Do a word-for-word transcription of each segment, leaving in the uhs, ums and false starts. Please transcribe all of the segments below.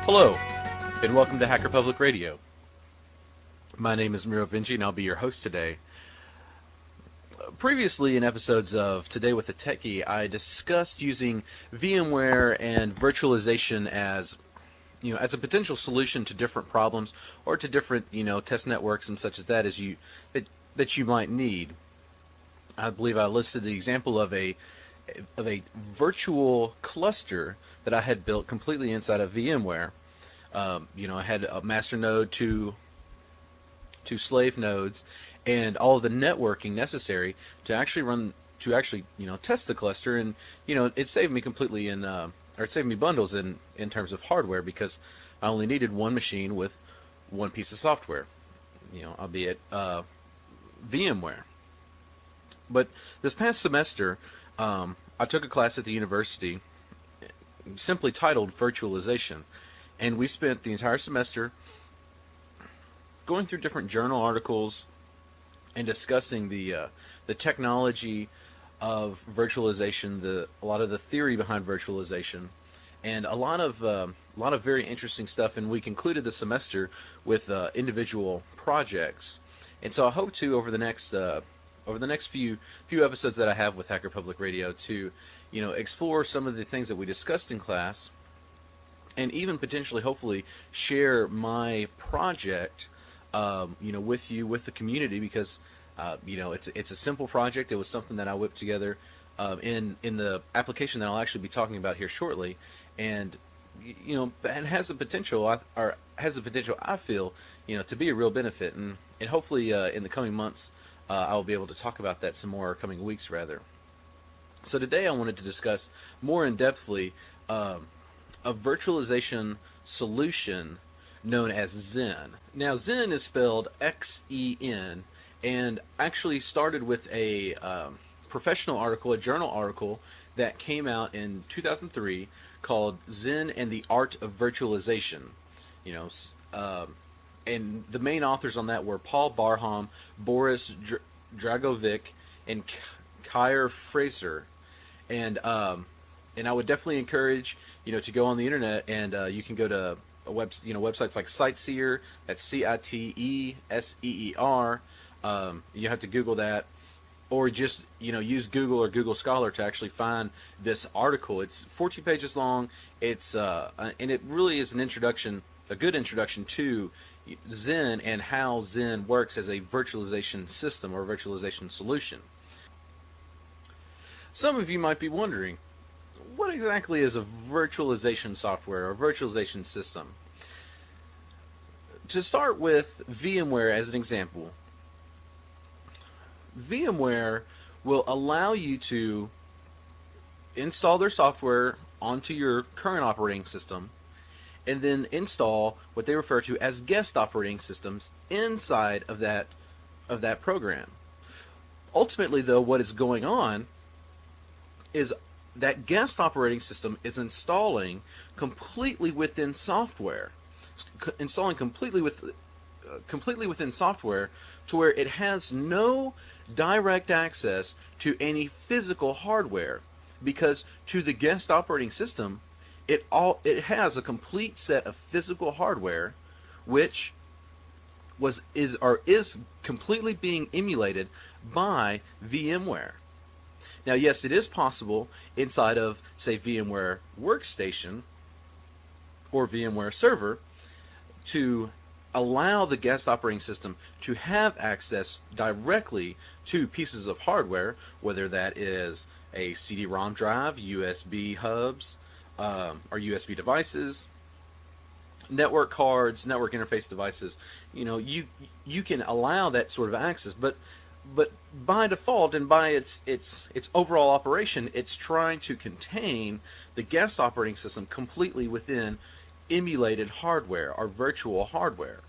Hello, and welcome to Hacker Public Radio. My name is Miro Vinci, and I'll be your host today. Previously, in episodes of Today with a Techie, I discussed using VMware and virtualization as, you know, as a potential solution to different problems or to different, you know, test networks and such as that as you that, that you might need. I believe I listed the example of a of a virtual cluster that I had built completely inside of VMware. Um, you know, I had a master node to to slave nodes and all of the networking necessary to actually run to actually you know test the cluster. And you know it saved me completely in uh, or it saved me bundles in in terms of hardware, because I only needed one machine with one piece of software, you know albeit uh, VMware. But this past semester, um, I took a class at the university simply titled virtualization, and we spent the entire semester going through different journal articles and discussing the uh, the technology of virtualization, the a lot of the theory behind virtualization, and a lot of uh, a lot of very interesting stuff. And we concluded the semester with uh, individual projects. And so I hope to over the next uh, over the next few few episodes that I have with Hacker Public Radio to you know explore some of the things that we discussed in class, and even potentially, hopefully, share my project, um, you know, with you, with the community, because uh, you know it's it's a simple project. It was something that I whipped together uh, in in the application that I'll actually be talking about here shortly, and you know, it has the potential, or has the potential, I feel, you know, to be a real benefit, and and hopefully uh, in the coming months, uh, I will be able to talk about that some more, or coming weeks rather. So today I wanted to discuss more in depthly. Um, a virtualization solution known as Xen. Now, Xen is spelled X E N, and actually started with a um, professional article, a journal article that came out in two thousand three called Xen and the Art of Virtualization. You know, um, and the main authors on that were Paul Barham, Boris Dr- Dragovic, and Kyer Fraser. And um, and I would definitely encourage you know to go on the internet, and uh, you can go to a web you know websites like Citeseer. That's C I T E S E E R. Um, you have to Google that, or just you know use Google or Google Scholar to actually find this article. It's fourteen pages long. It's uh, uh, and it really is an introduction, a good introduction to Xen and how Xen works as a virtualization system or virtualization solution. Some of you might be wondering, what exactly is a virtualization software or virtualization system? To start with VMware as an example, VMware will allow you to install their software onto your current operating system, and then install what they refer to as guest operating systems inside of that of that program. Ultimately, though, what is going on is that guest operating system is installing completely within software. It's installing completely with uh, completely within software, to where it has no direct access to any physical hardware, because to the guest operating system, it all it has a complete set of physical hardware, which was is or is completely being emulated by VMware. Now, yes, it is possible inside of, say, VMware Workstation or VMware Server to allow the guest operating system to have access directly to pieces of hardware, whether that is a C D ROM drive, U S B hubs, um, or U S B devices, network cards, network interface devices. You know, you you can allow that sort of access, but but by default and by its its its overall operation, it's trying to contain the guest operating system completely within emulated hardware or virtual hardware.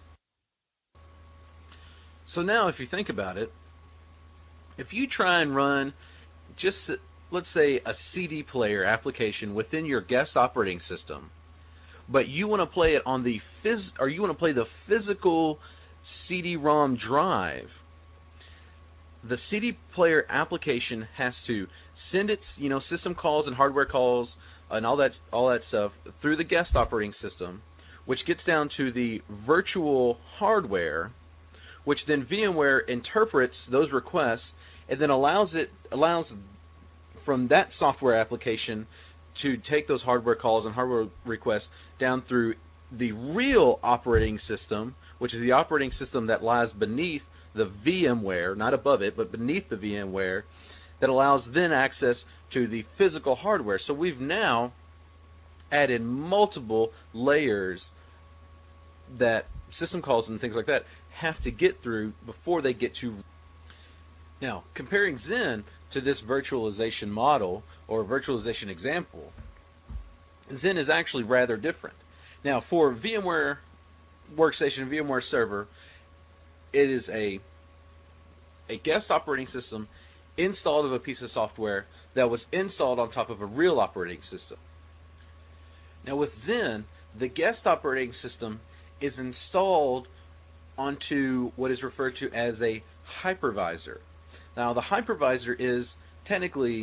So now, if you think about it, if you try and run just, let's say, a C D player application within your guest operating system, but you want to play it on the phys or you want to play the physical C D ROM drive, the C D player application has to send its you know system calls and hardware calls and all that all that stuff through the guest operating system, which gets down to the virtual hardware, which then VMware interprets those requests and then allows it allows from that software application to take those hardware calls and hardware requests down through the real operating system, which is the operating system that lies beneath the VMware, not above it, but beneath the VMware, that allows then access to the physical hardware. So we've now added multiple layers that system calls and things like that have to get through before they get to. Now, comparing Xen to this virtualization model or virtualization example, Xen is actually rather different. Now, for VMware Workstation, VMware Server, it is a a guest operating system installed of a piece of software that was installed on top of a real operating system. Now, with Xen, the guest operating system is installed onto what is referred to as a hypervisor. Now, the hypervisor is technically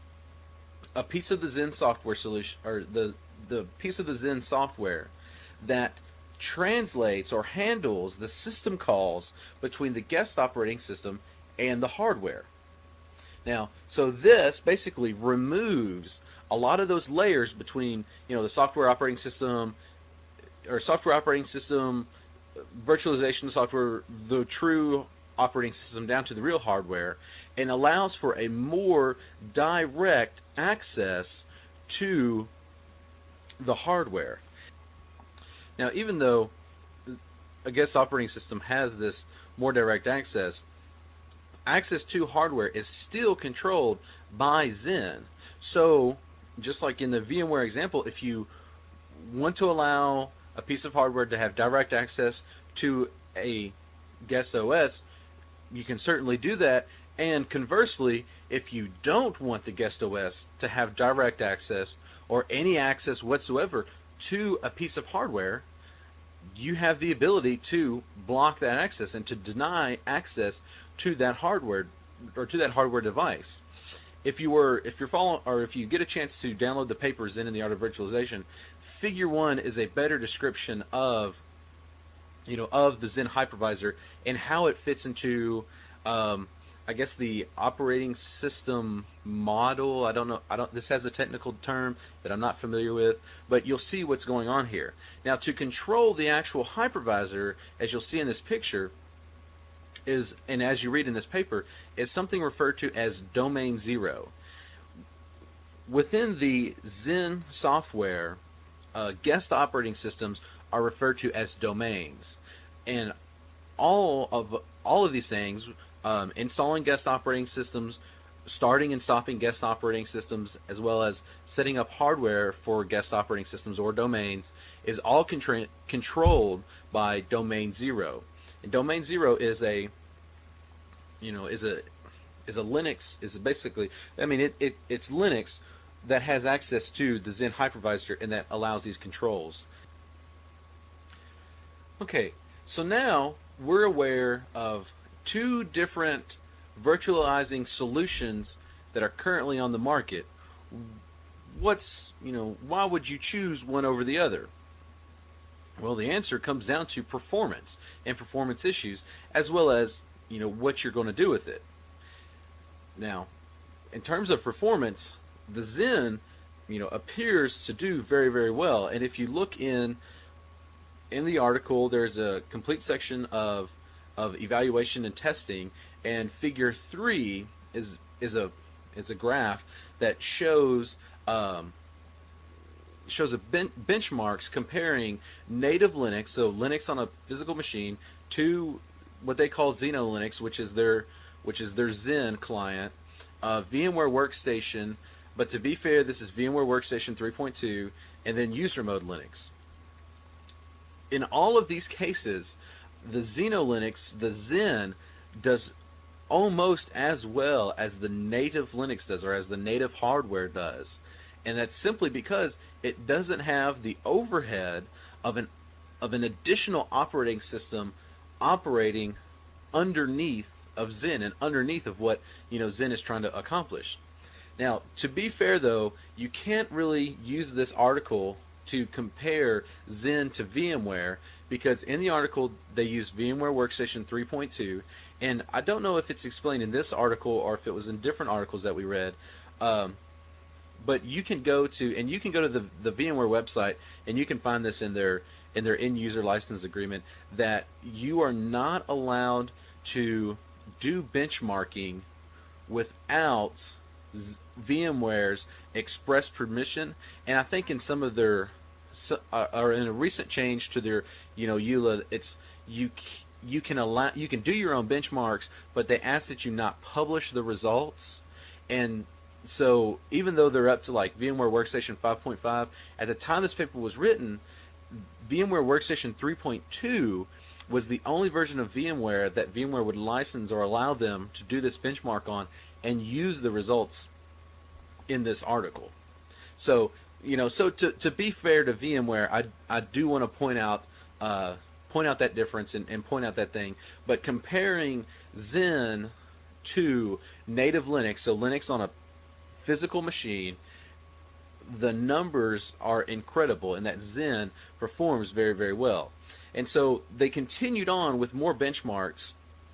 a piece of the Xen software solution, or the the piece of the Xen software that translates or handles the system calls between the guest operating system and the hardware. Now, so this basically removes a lot of those layers between, you know, the software operating system or software operating system, virtualization software, the true operating system down to the real hardware, and allows for a more direct access to the hardware. Now, even though a guest operating system has this more direct access, access to hardware is still controlled by Xen. So, just like in the VMware example, if you want to allow a piece of hardware to have direct access to a guest O S, you can certainly do that. And conversely, if you don't want the guest O S to have direct access or any access whatsoever to a piece of hardware, you have the ability to block that access and to deny access to that hardware or to that hardware device. If you were, if you're following, or if you get a chance to download the paper Xen and the Art of Virtualization, Figure One is a better description of, you know, of the Xen hypervisor and how it fits into, um, I guess, the operating system model. I don't know. I don't. This has a technical term that I'm not familiar with, but you'll see what's going on here. Now, to control the actual hypervisor, as you'll see in this picture, is, and as you read in this paper, is something referred to as domain zero. Within the Xen software, uh, guest operating systems are referred to as domains, and all of all of these things, um, installing guest operating systems, starting and stopping guest operating systems, as well as setting up hardware for guest operating systems or domains, is all contra- controlled by domain zero. And domain zero is a, you know, is a is a Linux, is basically, I mean, it, it it's Linux that has access to the Xen hypervisor and that allows these controls. Okay, so now we're aware of two different virtualizing solutions that are currently on the market. What's, you know, why would you choose one over the other? Well, the answer comes down to performance and performance issues, as well as, you know, what you're going to do with it. Now, in terms of performance, the Xen, you know, appears to do very, very well. And if you look in in the article, there's a complete section of of evaluation and testing, and Figure three is is a is a graph that shows um, shows a ben- benchmarks comparing native Linux, so Linux on a physical machine, to what they call Xeno Linux, which is their which is their Xen client, uh, VMware Workstation. But to be fair, this is VMware Workstation three point two, and then user mode Linux. In all of these cases, the Xeno Linux, the Xen, does almost as well as the native Linux does, or as the native hardware does. And that's simply because it doesn't have the overhead of an of an additional operating system operating underneath of Xen and underneath of what, you know, Xen is trying to accomplish. Now, to be fair though, you can't really use this article to compare Zen to VMware because in the article they use VMware Workstation three point two, and I don't know if it's explained in this article or if it was in different articles that we read. Um, but you can go to and you can go to the the VMware website and you can find this in their in their end user license agreement that you are not allowed to do benchmarking without VMware's express permission. And I think in some of their uh, or in a recent change to their you know E U L A, it's you you can allow you can do your own benchmarks, but they ask that you not publish the results. And so even though they're up to like VMware Workstation five point five, at the time this paper was written, VMware Workstation three point two was the only version of VMware that VMware would license or allow them to do this benchmark on and use the results in this article. So, you know, so to, to be fair to VMware, I, I do want to point out uh, point out that difference and, and point out that thing. But comparing Zen to native Linux, so Linux on a physical machine, the numbers are incredible, and that Zen performs very, very well. And so they continued on with more benchmarks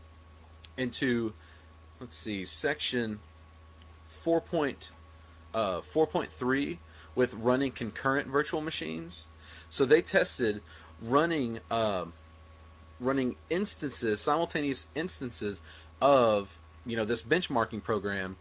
into, let's see, section four point uh, four point three with running concurrent virtual machines. So they tested running uh, running instances, simultaneous instances of you know this benchmarking program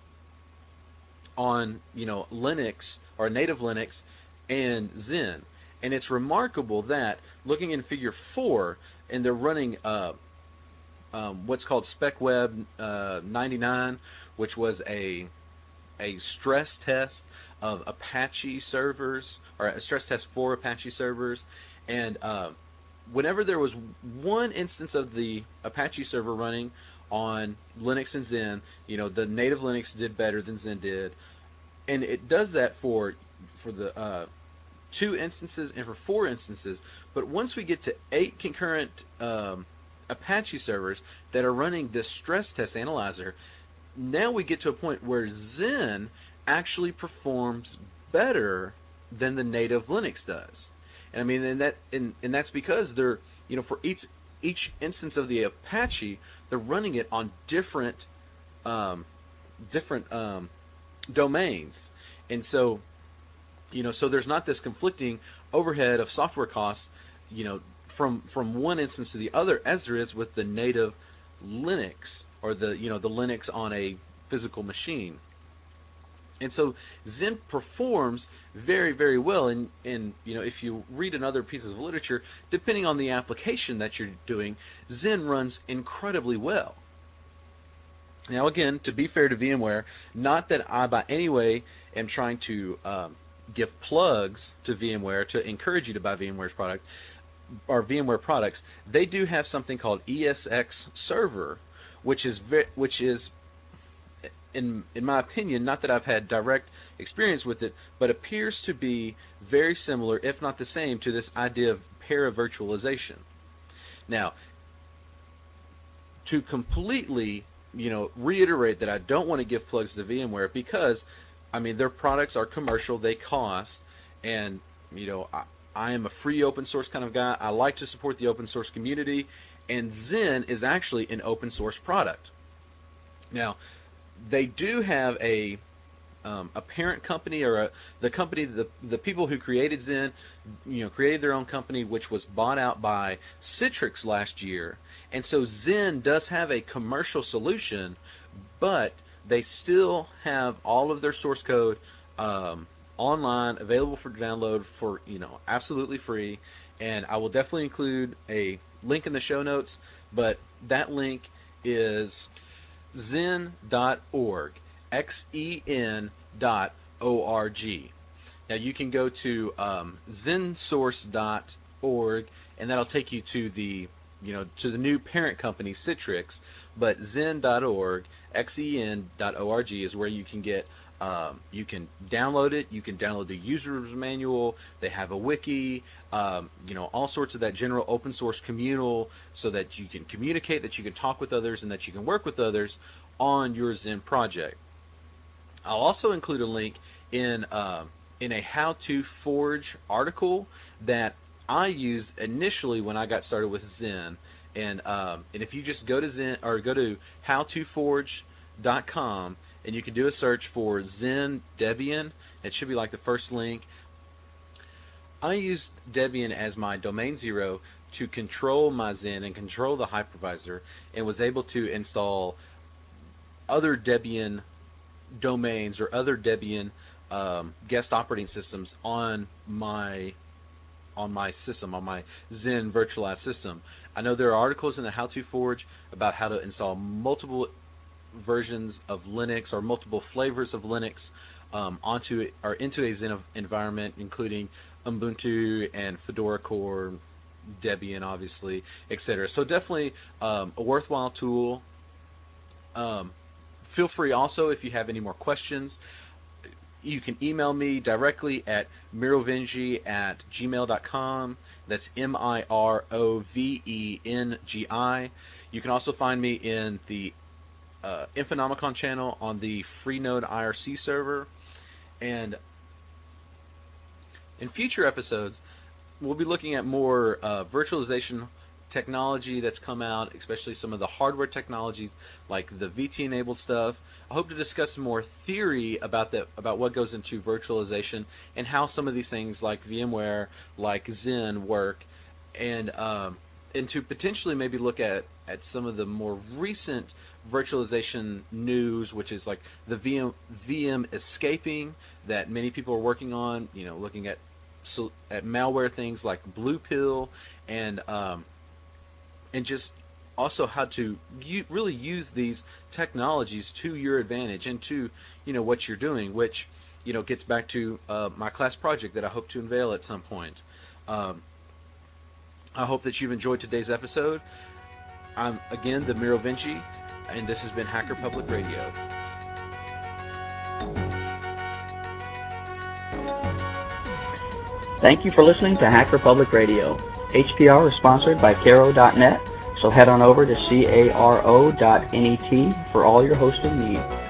on you know Linux or native Linux and Zen. And it's remarkable that looking in Figure four, and they're running uh, um, what's called SpecWeb uh, ninety-nine, which was a a stress test of Apache servers, or a stress test for Apache servers, and uh, whenever there was one instance of the Apache server running on Linux and Zen, you know, the native Linux did better than Zen did, and it does that for for the uh, two instances and for four instances. But once we get to eight concurrent um, Apache servers that are running this stress test analyzer, now we get to a point where Zen actually performs better than the native Linux does. And I mean, and that and, and that's because they're you know for each each instance of the Apache, they're running it on different um, different um, domains, and so you know so there's not this conflicting overhead of software costs, you know, from from one instance to the other as there is with the native Linux or the you know the Linux on a physical machine. And so Zen performs very, very well. And, and you know, if you read in other pieces of literature, depending on the application that you're doing, Zen runs incredibly well. Now, again, to be fair to VMware, not that I by any way am trying to um, give plugs to VMware to encourage you to buy VMware's product or VMware products. They do have something called E S X Server, which is ve- which is in in my opinion, not that I've had direct experience with it, but appears to be very similar, if not the same, to this idea of para-virtualization. Now, to completely, you know, reiterate that I don't want to give plugs to VMware because, I mean, their products are commercial, they cost, and you know, I, I am a free open source kind of guy. I like to support the open source community, and Zen is actually an open source product. Now, they do have a um, a parent company or a, the company the the people who created Zen, you know, created their own company, which was bought out by Citrix last year, and so Zen does have a commercial solution, but they still have all of their source code um, online available for download for you know absolutely free, and I will definitely include a link in the show notes, but that link is zen dot org, X E N dot O R G. Now you can go to um, zen source dot org, and that'll take you to the you know to the new parent company Citrix. But zen dot org, X E N dot O R G is where you can get. Um, you can download it. You can download the user's manual. They have a wiki. Um, you know all sorts of that general open source communal, so that you can communicate, that you can talk with others, and that you can work with others on your Zen project. I'll also include a link in uh, in a How to Forge article that I used initially when I got started with Zen. And um, and if you just go to Zen or go to how to forge dot com and you can do a search for Zen Debian, it should be like the first link. I used Debian as my domain zero to control my Zen and control the hypervisor, and was able to install other Debian domains or other Debian um, guest operating systems on my on my system, on my Zen virtualized system. I know there are articles in the How to Forge about how to install multiple versions of Linux or multiple flavors of Linux um, onto it, or into a Zen environment, including Ubuntu and Fedora Core, Debian, obviously, et cetera. So definitely um, a worthwhile tool. Um, feel free also, if you have any more questions, you can email me directly at mirovengi at gmail dot com. That's M I R O V E N G I. You can also find me in the uh, Infonomicon channel on the Freenode I R C server. And in future episodes, we'll be looking at more uh, virtualization technology that's come out, especially some of the hardware technologies like the V T enabled stuff. I hope to discuss more theory about that, about what goes into virtualization and how some of these things like VMware, like Zen work, and um, and to potentially maybe look at at some of the more recent virtualization news, which is like the V M V M escaping that many people are working on. You know, looking at so at malware things like Blue Pill, and um, and just also how to u- really use these technologies to your advantage and to you know what you're doing, which you know gets back to uh, my class project that I hope to unveil at some point. Um, I hope that you've enjoyed today's episode. I'm again the Miro Vinci, and this has been Hacker Public Radio. Thank you for listening to Hacker Public Radio. H P R is sponsored by Caro dot net, so head on over to caro dot net for all your hosting needs.